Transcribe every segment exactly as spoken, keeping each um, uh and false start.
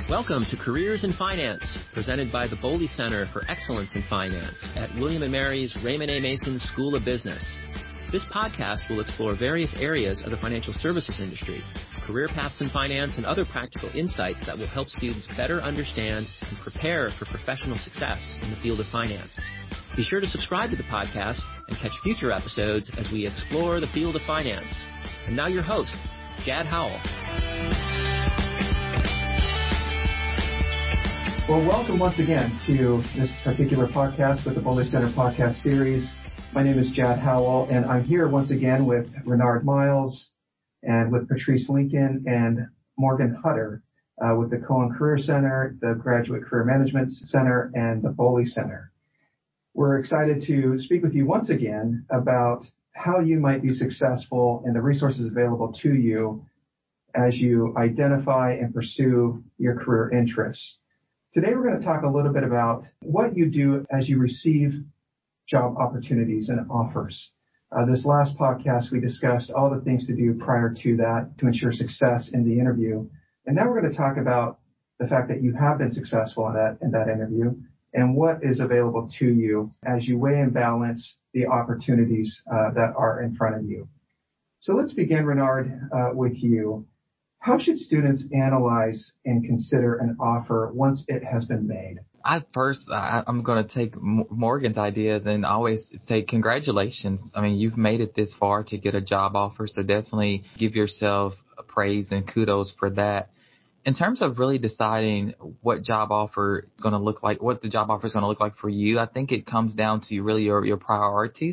Welcome to Careers in Finance, presented by the Boley Center for Excellence in Finance at William and Mary's Raymond A. Mason School of Business. This podcast will explore various areas of the financial services industry, career paths in finance, and other practical insights that will help students better understand and prepare for professional success in the field of finance. Be sure to subscribe to the podcast and catch future episodes as we explore the field of finance. And now your host, Jad Howell. Well, welcome once again to this particular podcast with the Boley Center podcast series. My name is Jad Howell, and I'm here once again with Renard Miles and with Patrice Lincoln and Morgan Hutter uh, with the Cohen Career Center, the Graduate Career Management Center, and the Boley Center. We're excited to speak with you once again about how you might be successful and the resources available to you as you identify and pursue your career interests. Today, we're going to talk a little bit about what you do as you receive job opportunities and offers. Uh, this last podcast, we discussed all the things to do prior to that to ensure success in the interview. And now we're going to talk about the fact that you have been successful in that, in that interview and what is available to you as you weigh and balance the opportunities uh, that are in front of you. So let's begin, Renard, uh, with you. How should students analyze and consider an offer once it has been made? I first, I, I'm going to take Morgan's ideas and always say congratulations. I mean, you've made it this far to get a job offer, so definitely give yourself praise and kudos for that. In terms of really deciding what job offer is going to look like, what the job offer is going to look like for you, I think it comes down to really your, your priorities.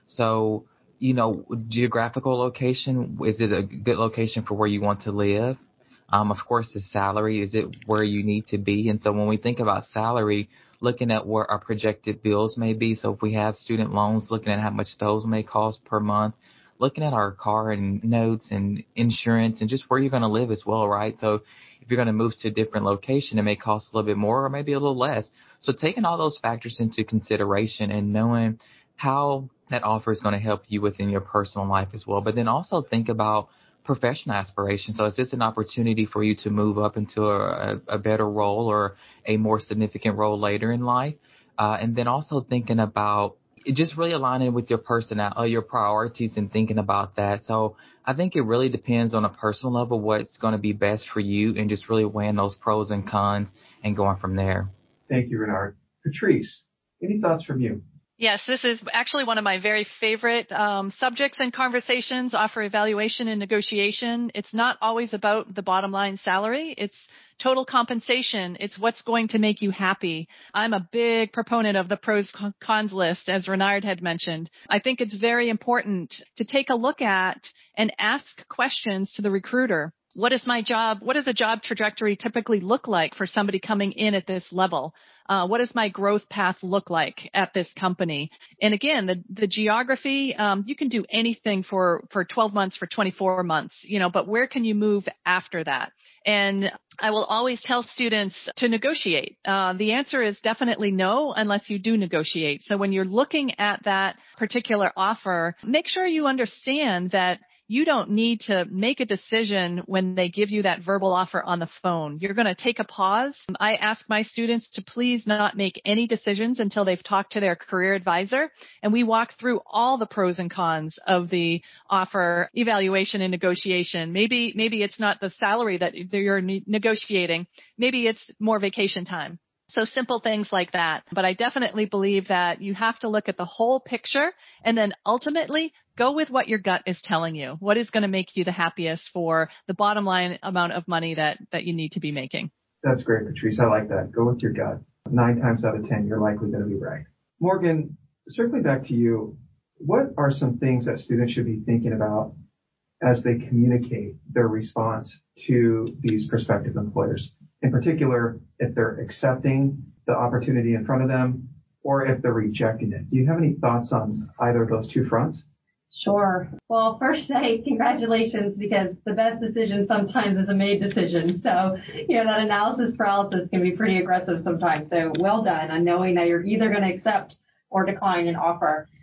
So, you know, geographical location, is it a good location for where you want to live? Um, of course, the salary, is it where you need to be? And so when we think about salary, looking at where our projected bills may be. So if we have student loans, looking at how much those may cost per month, looking at our car and notes and insurance and just where you're going to live as well, right? So if you're going to move to a different location, it may cost a little bit more or maybe a little less. So taking all those factors into consideration and knowing how that offer is going to help you within your personal life as well. But then also think about professional aspirations. So is this an opportunity for you to move up into a, a better role or a more significant role later in life? Uh, and then also thinking about just really aligning with your personality, your priorities and thinking about that. So I think it really depends on a personal level what's going to be best for you and just really weighing those pros and cons and going from there. Thank you, Renard. Patrice, any thoughts from you? Yes, this is actually one of my very favorite um, subjects and conversations, offer evaluation and negotiation. It's not always about the bottom line salary. It's total compensation. It's what's going to make you happy. I'm a big proponent of the pros cons list, as Renard had mentioned. I think it's very important to take a look at and ask questions to the recruiter. What is my job? What does a job trajectory typically look like for somebody coming in at this level? Uh, what does my growth path look like at this company? And again, the, the geography, um, you can do anything for, for twelve months, for twenty-four months, you know, but where can you move after that? And I will always tell students to negotiate. Uh, the answer is definitely no, unless you do negotiate. So when you're looking at that particular offer, make sure you understand that you don't need to make a decision when they give you that verbal offer on the phone. You're going to take a pause. I ask my students to please not make any decisions until they've talked to their career advisor. And we walk through all the pros and cons of the offer evaluation and negotiation. Maybe, maybe it's not the salary that you're negotiating. Maybe it's more vacation time. So simple things like that. But I definitely believe that you have to look at the whole picture and then ultimately go with what your gut is telling you. What is going to make you the happiest for the bottom line amount of money that, that you need to be making? That's great, Patrice. I like that. Go with your gut. Nine times out of ten, you're likely going to be right. Morgan, circling back to you, what are some things that students should be thinking about as they communicate their response to these prospective employers? In particular, if they're accepting the opportunity in front of them or if they're rejecting it. Do you have any thoughts on either of those two fronts? Sure. Well, first say congratulations, because the best decision sometimes is a made decision. So, you know, that analysis paralysis can be pretty aggressive sometimes. So well done on knowing that you're either going to accept or decline an offer.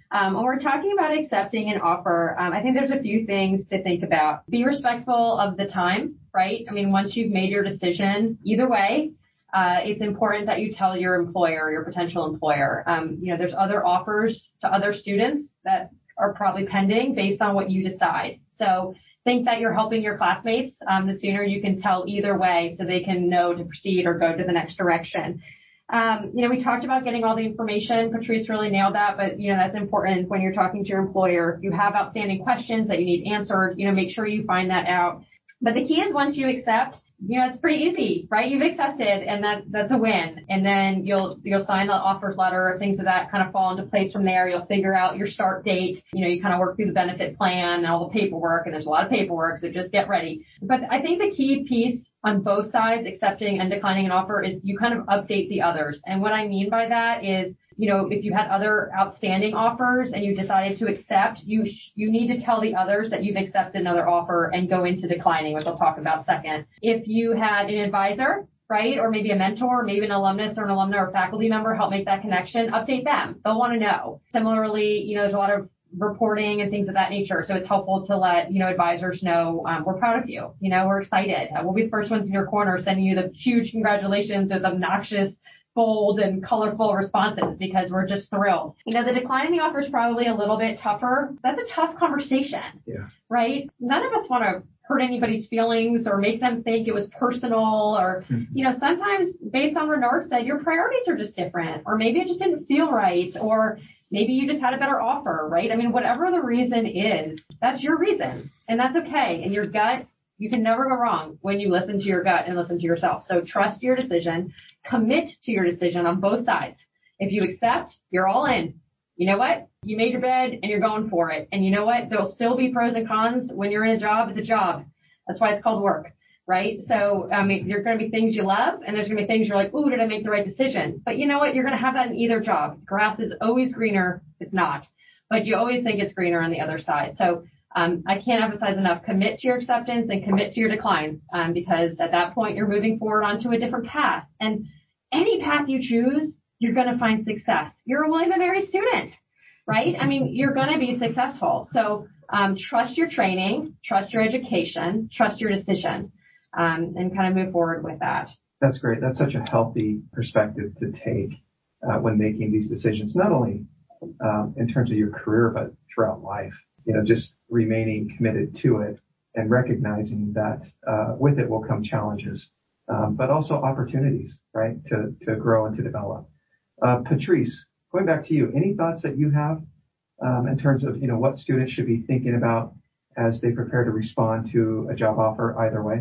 Um, when we're talking about accepting an offer, um, I think there's a few things to think about. Be respectful of the time, right? I mean, once you've made your decision, either way, uh, it's important that you tell your employer, your potential employer. Um, you know, there's other offers to other students that are probably pending based on what you decide. So think that you're helping your classmates. Um, the sooner you can tell either way so they can know to proceed or go to the next direction. Um, you know, we talked about getting all the information. Patrice really nailed that, but, you know, that's important when you're talking to your employer. If you have outstanding questions that you need answered, you know, make sure you find that out. But the key is once you accept, you know, it's pretty easy, right? You've accepted and that, that's a win. And then you'll, you'll sign the offers letter, things of that kind of fall into place from there. You'll figure out your start date. You know, you kind of work through the benefit plan and all the paperwork, and there's a lot of paperwork. So just get ready. But I think the key piece on both sides, accepting and declining an offer, is you kind of update the others. And what I mean by that is, you know, if you had other outstanding offers and you decided to accept, you sh- you need to tell the others that you've accepted another offer and go into declining, which I'll talk about second. If you had an advisor, right, or maybe a mentor, or maybe an alumnus or an alumna or faculty member help make that connection, update them. They'll want to know. Similarly, you know, there's a lot of reporting and things of that nature. So it's helpful to let, you know, advisors know, um, we're proud of you. You know, we're excited. Uh, we'll be the first ones in your corner sending you the huge congratulations with obnoxious, bold, and colorful responses because we're just thrilled. You know, the declining the offer is probably a little bit tougher. That's a tough conversation, yeah. Right? None of us want to hurt anybody's feelings or make them think it was personal or, mm-hmm. you know, sometimes based on what Renard said, your priorities are just different, or maybe it just didn't feel right, or maybe you just had a better offer, right? I mean, whatever the reason is, that's your reason, and that's okay. And your gut, you can never go wrong when you listen to your gut and listen to yourself. So trust your decision, commit to your decision on both sides. If you accept, you're all in. You know what? You made your bed and you're going for it. And you know what? There'll still be pros and cons. When you're in a job, it's a job. That's why it's called work, right? So, I mean, there's going to be things you love and there's going to be things you're like, ooh, did I make the right decision? But you know what? You're going to have that in either job. Grass is always greener. It's not, but you always think it's greener on the other side. So, um, I can't emphasize enough. Commit to your acceptance and commit to your declines, um, because at that point you're moving forward onto a different path. And any path you choose, you're going to find success. You're a William and Mary student, right? I mean, you're going to be successful. So, um, trust your training, trust your education, trust your decision, um, and kind of move forward with that. That's great. That's such a healthy perspective to take uh, when making these decisions, not only um, in terms of your career, but throughout life. You know, just remaining committed to it and recognizing that uh, with it will come challenges, um, but also opportunities, right, to, to grow and to develop. Uh, Patrice, going back to you, any thoughts that you have um, in terms of, you know, what students should be thinking about as they prepare to respond to a job offer either way?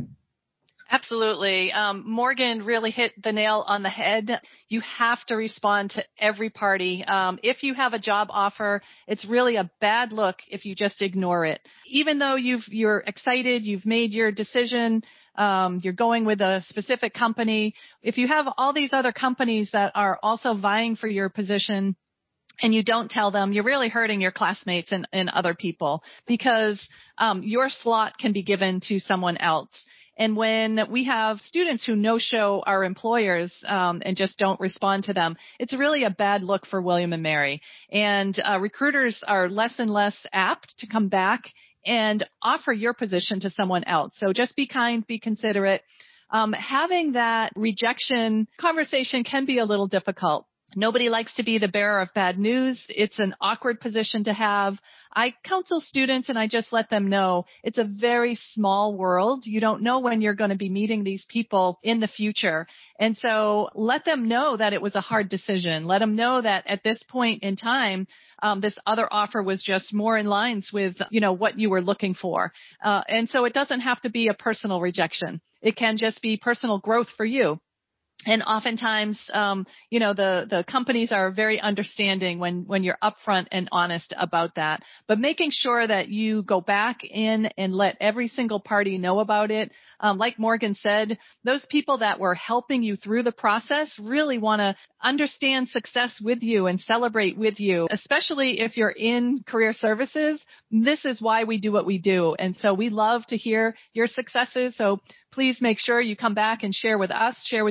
Absolutely. Um, Morgan really hit the nail on the head. You have to respond to every party. Um, if you have a job offer, it's really a bad look if you just ignore it. Even though you've, you're excited, you've made your decision, um, you're going with a specific company. If you have all these other companies that are also vying for your position, and you don't tell them, you're really hurting your classmates and, and other people, because um, your slot can be given to someone else. And when we have students who no-show our employers um, and just don't respond to them, it's really a bad look for William and Mary. And uh, recruiters are less and less apt to come back and offer your position to someone else. So just be kind, be considerate. Um, having that rejection conversation can be a little difficult. Nobody likes to be the bearer of bad news. It's an awkward position to have. I counsel students and I just let them know it's a very small world. You don't know when you're going to be meeting these people in the future. And so let them know that it was a hard decision. Let them know that at this point in time, um, this other offer was just more in lines with, you know, what you were looking for. Uh, and so it doesn't have to be a personal rejection. It can just be personal growth for you. And oftentimes, um, you know, the, the companies are very understanding when, when you're upfront and honest about that. But making sure that you go back in and let every single party know about it. Um, like Morgan said, those people that were helping you through the process really want to understand success with you and celebrate with you, especially if you're in career services. This is why we do what we do. And so we love to hear your successes. So please make sure you come back and share with us, share with your mentors,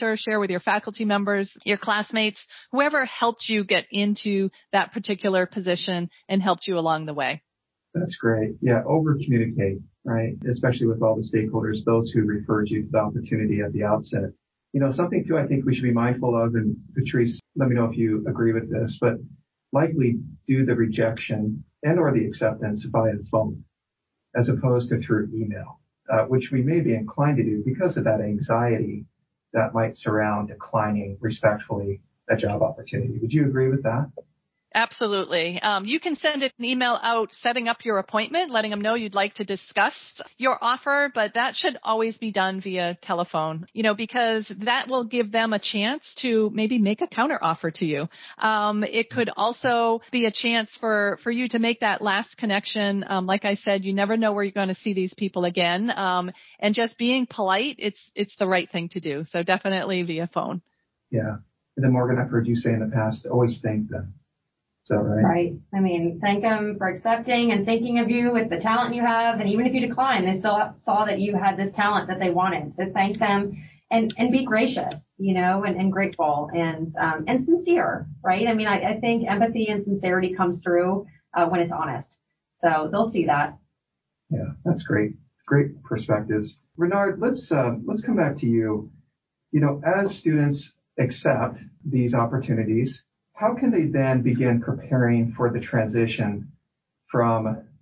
professor, share with your faculty members, your classmates, whoever helped you get into that particular position and helped you along the way. That's great. Yeah, over communicate, right? Especially with all the stakeholders, those who referred you to the opportunity at the outset. You know, something too I think we should be mindful of, and Patrice, let me know if you agree with this, but likely do the rejection and or the acceptance via phone as opposed to through email, uh, which we may be inclined to do because of that anxiety that might surround declining respectfully a job opportunity. Would you agree with that? Absolutely. Um, you can send an email out setting up your appointment, letting them know you'd like to discuss your offer, but that should always be done via telephone, you know, because that will give them a chance to maybe make a counter offer to you. Um, it could also be a chance for, for you to make that last connection. Um, like I said, you never know where you're going to see these people again. Um, and just being polite, it's, it's the right thing to do. So definitely via phone. Yeah. And then Morgan, I've heard you say in the past, always thank them. Is that right? Right. I mean, thank them for accepting and thinking of you with the talent you have. And even if you decline, they still saw that you had this talent that they wanted. So thank them and, and be gracious, you know, and, and grateful and, um, and sincere, right? I mean, I, I think empathy and sincerity comes through, uh, when it's honest. So they'll see that. Yeah, that's great. Great perspectives. Renard, let's, uh, let's come back to you. You know, as students accept these opportunities, how can they then begin preparing for the transition from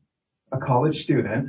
a college student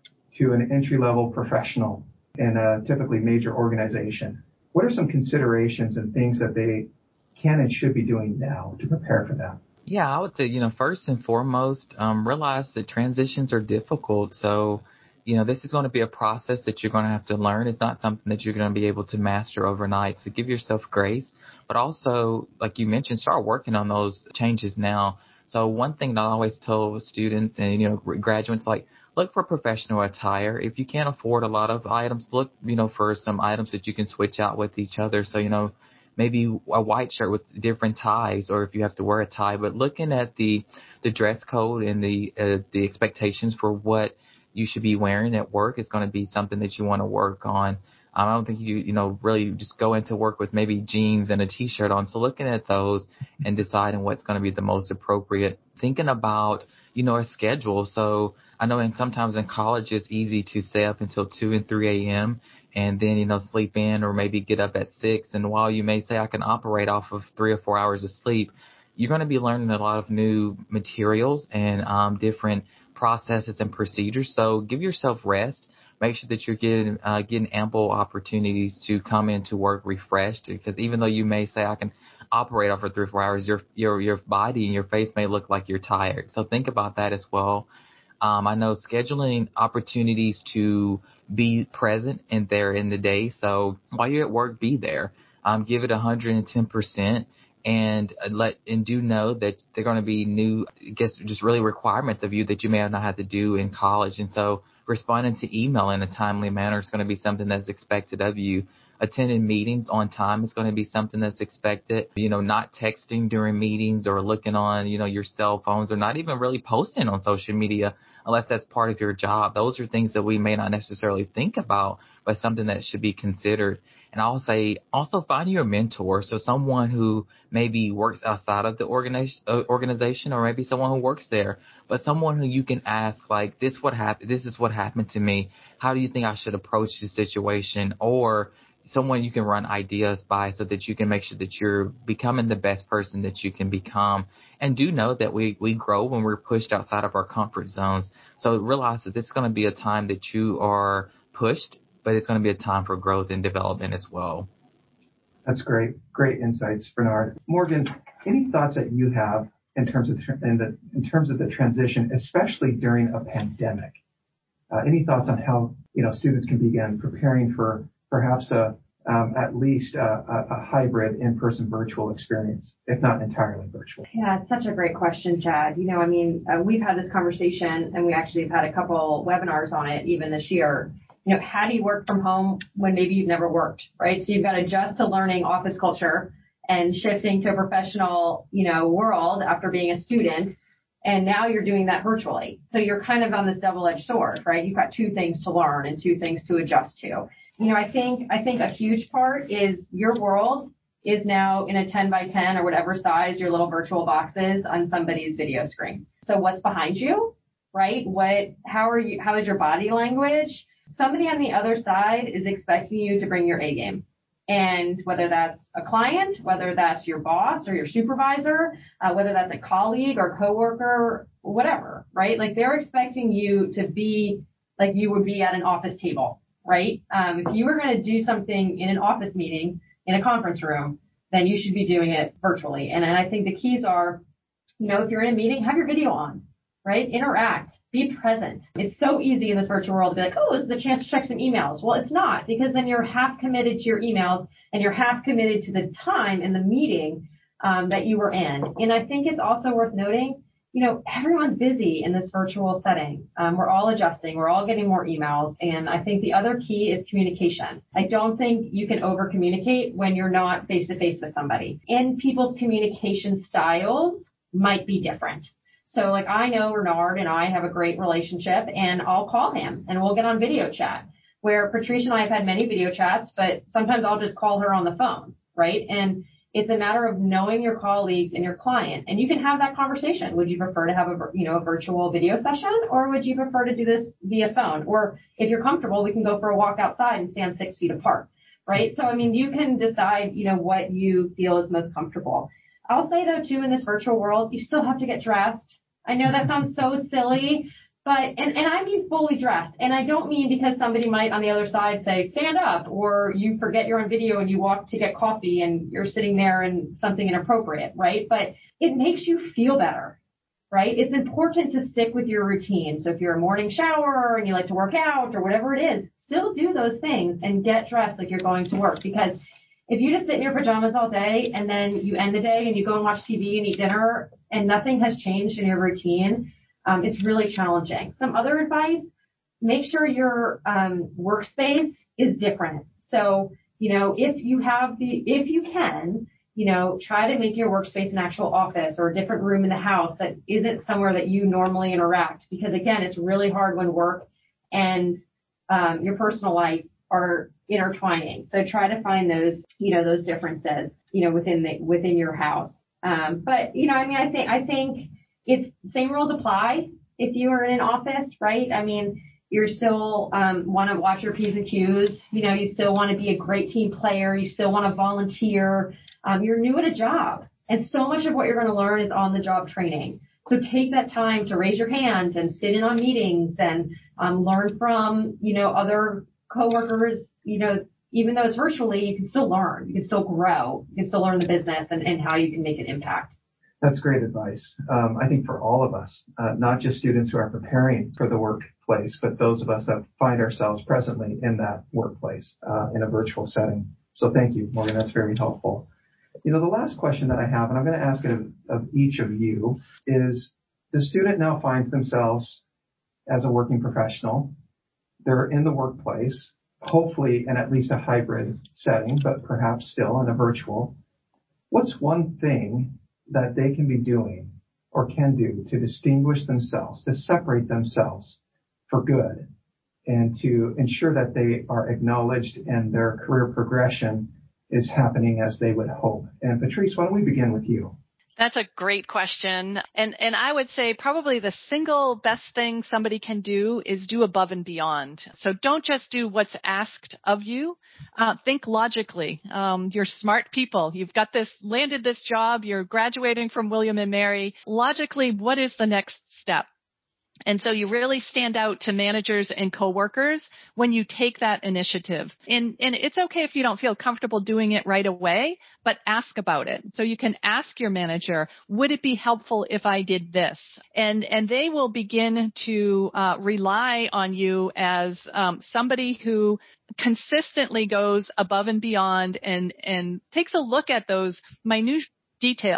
to an entry-level professional in a typically major organization? What are some considerations and things that they can and should be doing now to prepare for that? Yeah, I would say, you know, first and foremost, um, realize that transitions are difficult. So, you know, this is going to be a process that you're going to have to learn. It's not something that you're going to be able to master overnight. So give yourself grace. But also, like you mentioned, start working on those changes now. So one thing that I always tell students and, you know, graduates, like, look for professional attire. If you can't afford a lot of items, look, you know, for some items that you can switch out with each other. So, you know, maybe a white shirt with different ties, or if you have to wear a tie. But looking at the, the dress code and the uh, the expectations for what you should be wearing at work is going to be something that you want to work on. Um, I don't think you, you know, really just go into work with maybe jeans and a T-shirt on. So looking at those and deciding what's going to be the most appropriate. Thinking about, you know, a schedule. So I know in sometimes in college it's easy to stay up until two and three a.m. and then, you know, sleep in or maybe get up at six. And while you may say I can operate off of three or four hours of sleep, you're going to be learning a lot of new materials and um, different processes and procedures. So give yourself rest. Make sure that you're getting uh, getting ample opportunities to come into work refreshed, because even though you may say I can operate over three or four hours, your your your body and your face may look like you're tired. So think about that as well. Um, I know scheduling opportunities to be present and there in the day. So while you're at work, be there. Um, give it one hundred ten percent. And let and do know that there are going to be new, I guess, just really requirements of you that you may have not had to do in college. And so responding to email in a timely manner is going to be something that's expected of you. Attending meetings on time is going to be something that's expected. You know, not texting during meetings or looking on, you know, your cell phones, or not even really posting on social media unless that's part of your job. Those are things that we may not necessarily think about, but something that should be considered. And I'll say also find your mentor. So someone who maybe works outside of the organization, or maybe someone who works there, but someone who you can ask, like, this what happened. This is what happened to me. How do you think I should approach this situation? Or someone you can run ideas by, so that you can make sure that you're becoming the best person that you can become. And do know that we, we grow when we're pushed outside of our comfort zones. So realize that this is going to be a time that you are pushed, but it's going to be a time for growth and development as well. That's great. Great insights, Bernard. Morgan, any thoughts that you have in terms of in the in terms of the transition, especially during a pandemic? Uh, any thoughts on how, you know, students can begin preparing for perhaps a um, at least a, a, a hybrid in-person virtual experience, if not entirely virtual? Yeah, it's such a great question, Chad. You know, I mean, uh, we've had this conversation, and we actually have had a couple webinars on it even this year. You know, how do you work from home when maybe you've never worked, right? So you've got to adjust to learning office culture and shifting to a professional, you know, world after being a student. And now you're doing that virtually. So you're kind of on this double-edged sword, right? You've got two things to learn and two things to adjust to. You know, I think, I think a huge part is your world is now in a ten by ten or whatever size your little virtual box is on somebody's video screen. So what's behind you, right? What, how are you, how is your body language? Somebody on the other side is expecting you to bring your A game. And whether that's a client, whether that's your boss or your supervisor, uh, whether that's a colleague or coworker, whatever, right? Like they're expecting you to be like you would be at an office table, right? Um, if you were going to do something in an office meeting, in a conference room, then you should be doing it virtually. And, and I think the keys are, you know, if you're in a meeting, have your video on, right? Interact, be present. It's so easy in this virtual world to be like, oh, this is a chance to check some emails. Well, it's not, because then you're half committed to your emails and you're half committed to the time in the meeting um, that you were in. And I think it's also worth noting, you know, everyone's busy in this virtual setting. Um, we're all adjusting. We're all getting more emails. And I think the other key is communication. I don't think you can over communicate when you're not face to face with somebody. And people's communication styles might be different. So like I know Renard and I have a great relationship, and I'll call him and we'll get on video chat, where Patrice and I have had many video chats, but sometimes I'll just call her on the phone, right? And it's a matter of knowing your colleagues and your client, and you can have that conversation. Would you prefer to have a, you know, a virtual video session, or would you prefer to do this via phone? Or if you're comfortable, we can go for a walk outside and stand six feet apart, right? So, I mean, you can decide, you know, what you feel is most comfortable. I'll say though, too, in this virtual world, you still have to get dressed. I know that sounds so silly, but, and, and I mean fully dressed. And I don't mean because somebody might on the other side say, stand up, or you forget you're on video and you walk to get coffee and you're sitting there in something inappropriate, right? But it makes you feel better, right? It's important to stick with your routine. So if you're a morning shower and you like to work out or whatever it is, still do those things and get dressed like you're going to work. Because if you just sit in your pajamas all day and then you end the day and you go and watch T V and eat dinner and nothing has changed in your routine, um, it's really challenging. Some other advice, make sure your um, workspace is different. So, you know, if you have the, if you can, you know, try to make your workspace an actual office or a different room in the house that isn't somewhere that you normally interact. Because again, it's really hard when work and um, your personal life are intertwining. So try to find those, you know, those differences, you know, within the, within your house. Um, but, you know, I mean, I think, I think it's same rules apply if you are in an office, right? I mean, you're still, um, want to watch your P's and Q's. You know, you still want to be a great team player. You still want to volunteer. Um, you're new at a job, and so much of what you're going to learn is on the job training. So take that time to raise your hand and sit in on meetings and, um, learn from, you know, other coworkers. You know, even though it's virtually, you can still learn. You can still grow. You can still learn the business and, and how you can make an impact. That's great advice. Um, I think for all of us, uh, not just students who are preparing for the workplace, but those of us that find ourselves presently in that workplace uh, in a virtual setting. So thank you, Morgan. That's very helpful. You know, the last question that I have, and I'm going to ask it of, of each of you, is the student now finds themselves as a working professional. They're in the workplace, hopefully in at least a hybrid setting, but perhaps still in a virtual. What's one thing that they can be doing or can do to distinguish themselves, to separate themselves for good, and to ensure that they are acknowledged and their career progression is happening as they would hope? And Patrice, why don't we begin with you? That's a great question. And and I would say probably the single best thing somebody can do is do above and beyond. So don't just do what's asked of you. Uh, think logically. Um, you're smart people. You've got this, landed this job. You're graduating from William and Mary. Logically, what is the next step? And so you really stand out to managers and coworkers when you take that initiative. And, and it's okay if you don't feel comfortable doing it right away, but ask about it. So you can ask your manager, would it be helpful if I did this? And, and they will begin to uh, rely on you as um, somebody who consistently goes above and beyond and, and takes a look at those minute details.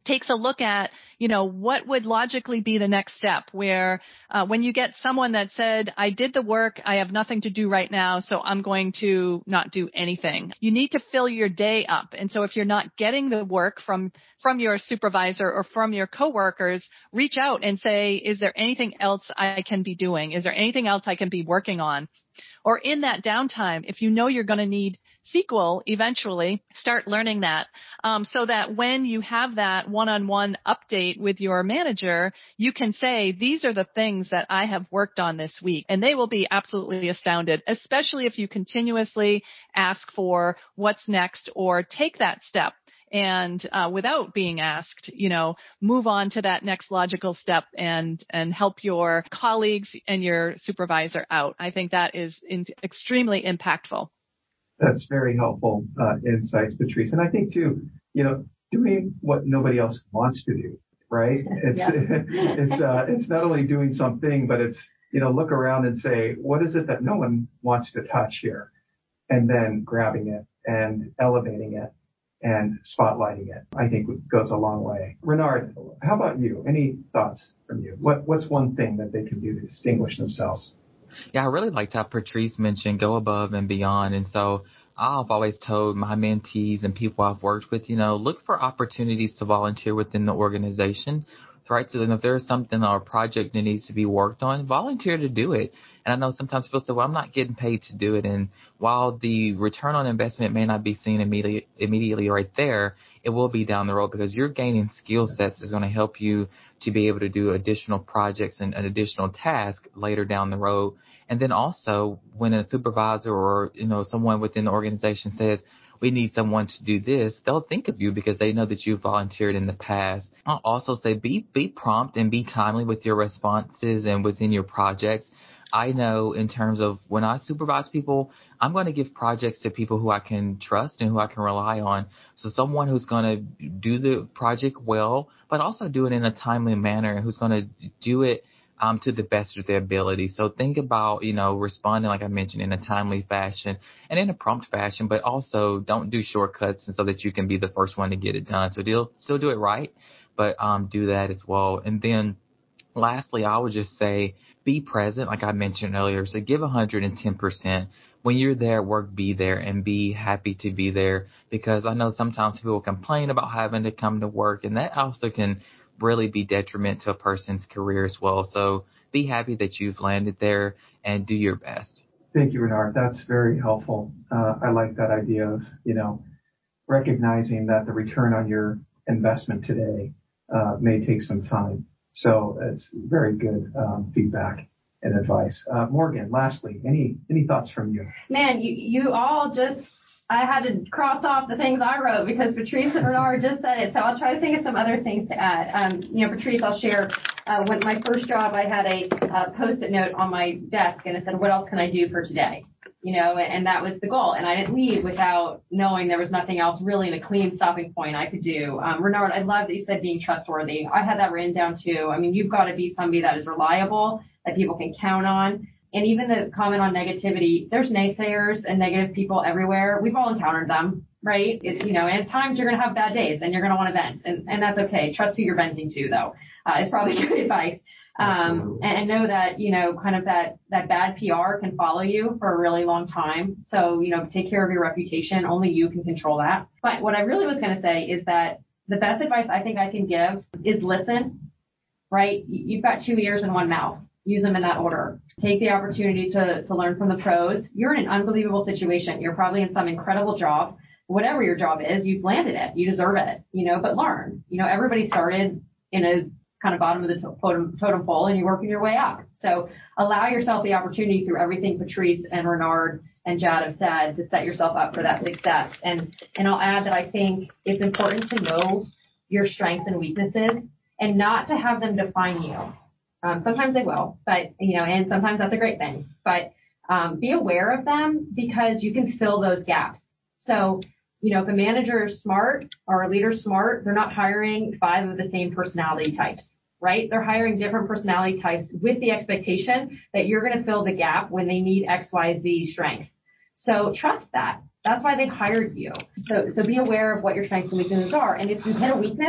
takes a look at, you know, what would logically be the next step where uh, when you get someone that said, I did the work, I have nothing to do right now, so I'm going to not do anything. You need to fill your day up. And so if you're not getting the work from, from your supervisor or from your coworkers, reach out and say, is there anything else I can be doing? Is there anything else I can be working on? Or in that downtime, if you know you're going to need S Q L eventually, start learning that um, so that when you have that one-on-one update with your manager, you can say, these are the things that I have worked on this week. And they will be absolutely astounded, especially if you continuously ask for what's next or take that step. And uh, without being asked, you know, move on to that next logical step and and help your colleagues and your supervisor out. I think that is in, extremely impactful. That's very helpful uh, insights, Patrice. And I think too, you know, doing what nobody else wants to do, right? It's yeah. it's uh, it's not only doing something, but it's, you know, look around and say, what is it that no one wants to touch here, and then grabbing it and elevating it and spotlighting it, I think goes a long way. Renard, how about you? Any thoughts from you? What What's one thing that they can do to distinguish themselves? Yeah, I really liked how Patrice mentioned go above and beyond. And so I've always told my mentees and people I've worked with, you know, look for opportunities to volunteer within the organization. Right. So then if there's something or a project that needs to be worked on, volunteer to do it. And I know sometimes people say, well, I'm not getting paid to do it. And while the return on investment may not be seen immediately, immediately right there, it will be down the road because you're gaining skill sets that's going to help you to be able to do additional projects and an additional task later down the road. And then also when a supervisor or, you know, someone within the organization says, we need someone to do this, they'll think of you because they know that you volunteered in the past. I'll also say be be prompt and be timely with your responses and within your projects. I know in terms of when I supervise people, I'm going to give projects to people who I can trust and who I can rely on. So someone who's going to do the project well, but also do it in a timely manner, who's going to do it Um, to the best of their ability. So think about, you know, responding, like I mentioned, in a timely fashion and in a prompt fashion, but also don't do shortcuts and so that you can be the first one to get it done. So deal, still do it right, but um, do that as well. And then lastly, I would just say be present, like I mentioned earlier. So give one hundred ten percent. When you're there at work, be there and be happy to be there, because I know sometimes people complain about having to come to work, and that also can really be detriment to a person's career as well. So be happy that you've landed there and do your best. Thank you, Renard. That's very helpful. Uh, I like that idea of, you know, recognizing that the return on your investment today uh, may take some time. So it's very good um, feedback and advice. Uh, Morgan, lastly, any any thoughts from you? Man, you, you all just, I had to cross off the things I wrote because Patrice and Renard just said it. So I'll try to think of some other things to add. Um, you know, Patrice, I'll share. Uh, when my first job, I had a uh, post-it note on my desk and it said, what else can I do for today? You know, and, and that was the goal. And I didn't leave without knowing there was nothing else really in a clean stopping point I could do. Um, Renard, I love that you said being trustworthy. I had that written down too. I mean, you've got to be somebody that is reliable, that people can count on. And even the comment on negativity, there's naysayers and negative people everywhere. We've all encountered them, right? It, you know, and at times you're going to have bad days and you're going to want to vent. And, and that's okay. Trust who you're venting to, though. Uh, it's probably good advice. Um, and, and know that, you know, kind of that, that bad P R can follow you for a really long time. So, you know, take care of your reputation. Only you can control that. But what I really was going to say is that the best advice I think I can give is listen, right? You've got two ears and one mouth. Use them in that order. Take the opportunity to, to learn from the pros. You're in an unbelievable situation. You're probably in some incredible job. Whatever your job is, you've landed it. You deserve it, you know, but learn. You know, everybody started in a kind of bottom of the totem, totem pole and you're working your way up. So allow yourself the opportunity through everything Patrice and Renard and Jad have said to set yourself up for that success. And, and I'll add that I think it's important to know your strengths and weaknesses and not to have them define you. Um, sometimes they will, but, you know, and sometimes that's a great thing. But um, be aware of them because you can fill those gaps. So, you know, if a manager is smart or a leader is smart, they're not hiring five of the same personality types, right? They're hiring different personality types with the expectation that you're going to fill the gap when they need X, Y, Z strength. So trust that. That's why they hired you. So, so be aware of what your strengths and weaknesses are. And if you hit a weakness,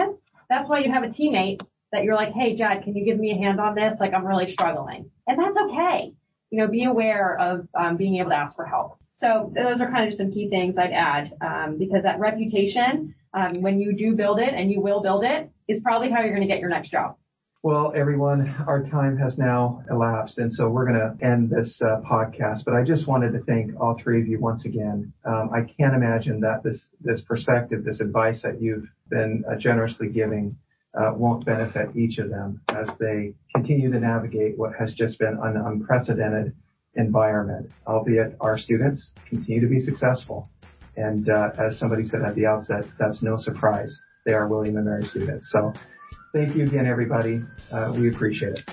That's why you have a teammate that you're like, hey, Jad, can you give me a hand on this? Like, I'm really struggling. And that's okay. You know, be aware of um, being able to ask for help. So those are kind of some key things I'd add, um, because that reputation, um, when you do build it, and you will build it, is probably how you're going to get your next job. Well, everyone, our time has now elapsed, and so we're going to end this uh, podcast. But I just wanted to thank all three of you once again. Um, I can't imagine that this this perspective, this advice that you've been uh, generously giving uh, won't benefit each of them as they continue to navigate what has just been an unprecedented environment, albeit our students continue to be successful. And uh, as somebody said at the outset, that's no surprise. They are William and Mary students. So thank you again, everybody. Uh, we appreciate it.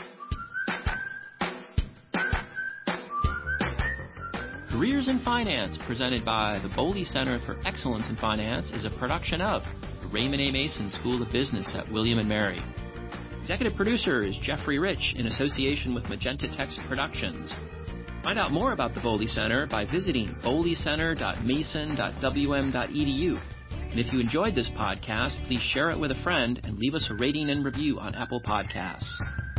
Careers in Finance, presented by the Boley Center for Excellence in Finance, is a production of the Raymond A. Mason School of Business at William and Mary. Executive producer is Jeffrey Rich in association with Magenta Text Productions. Find out more about the Boley Center by visiting boley center dot mason dot w m dot e d u. And if you enjoyed this podcast, please share it with a friend and leave us a rating and review on Apple Podcasts.